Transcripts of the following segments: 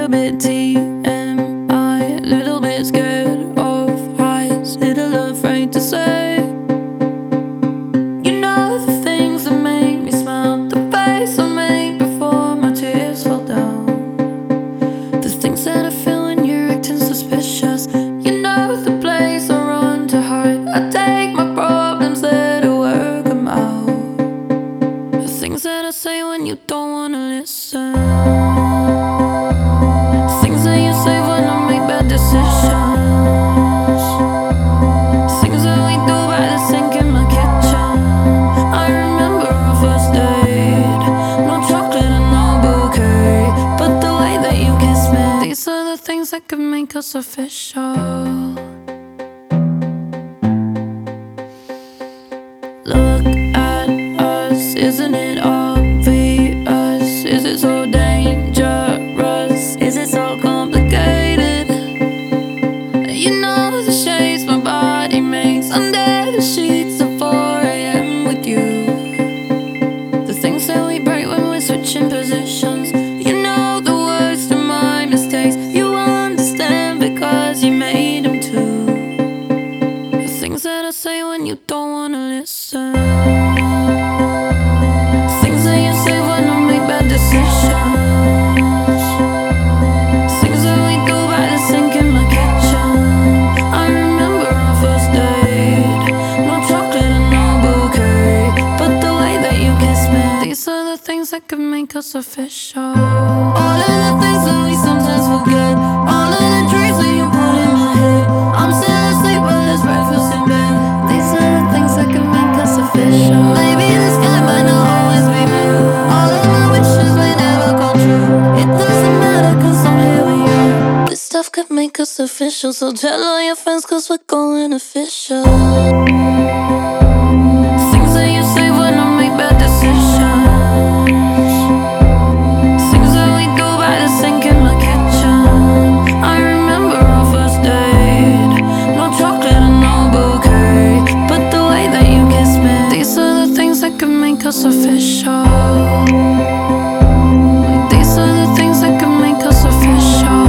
little bit TMI, little bit scared of heights, little afraid to say. You know the things that make me smile, the face I make before my tears fall down, the things that I feel when you're acting suspicious. You know the place I run to hide, I take my problems there to work them out, the things that I say when you don't wanna listen, things that you say when I make bad decisions, things that we do by the sink in my kitchen. I remember our first date, no chocolate and no bouquet, but the way that you kiss me. These are the things that could make us official. Look at us, isn't it obvious? Is it so dangerous? Is it so complicated? You know the shapes my body makes under the sheets at 4 AM with you, the things that we break when we're switching positions. You know the words to my mistakes, you understand because you made them too, the things that I say when you don't wanna listen, things that you say when I make bad decisions, things that we do by the sink in my kitchen. I remember our first date, no chocolate and no bouquet, but the way that you kiss me. These are the things that could make us official. All of the things that we sometimes forget, all of the dreams that you put in my head. I'm still asleep but there's breakfast in bed. These are the things that could make us official. Maybe the sky might not always be blue, all of my wishes may never come true. It doesn't matter cause I'm here with you. This stuff could make us official, so tell all your friends cause we're going official. Things that you say when I make bad decisions, things that we do by the sink in my kitchen. I remember our first date, no chocolate and no bouquet, but the way that you kiss me. These are the things that could make us official. These are the things that could make us official.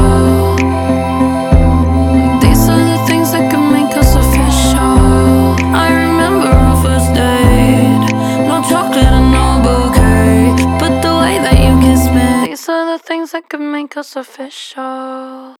These are the things that could make us official. I remember our first date, no chocolate and no bouquet, but the way that you kiss me. These are the things that could make us official.